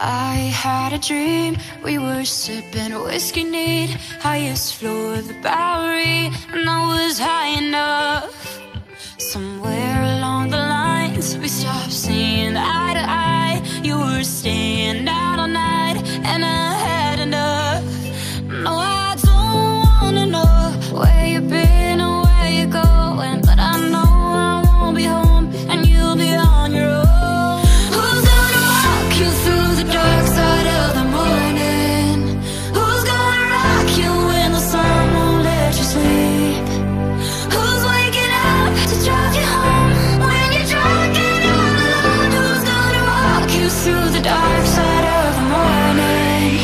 I had a dream, we were sipping whiskey neat, highest floor of the Bowery, and I was high enough. Somewhere along the lines, we stopped seeing eye to eye. You were staying out all night, and I had enough. No, I don't wanna know where you've been or where you're going, but I know I won't be home, and you'll be on your own. Who's gonna walk you through the dark side of the morning? Who's gonna rock you when the sun won't let you sleep? Who's waking up to drive you home when you're drunk and all alone? Who's gonna walk you through the dark side of the morning?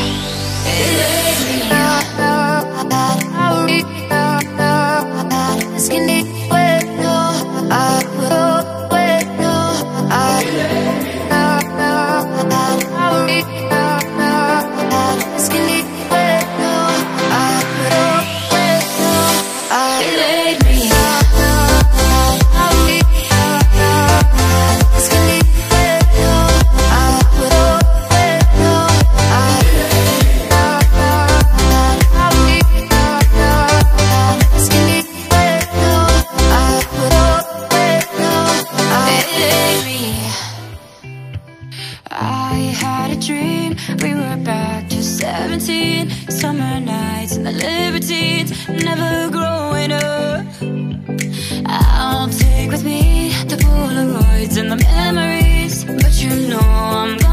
I had a dream, we were back to 17, summer nights and the libertines, never growing up. I'll take with me the Polaroids and the memories, but you know I'm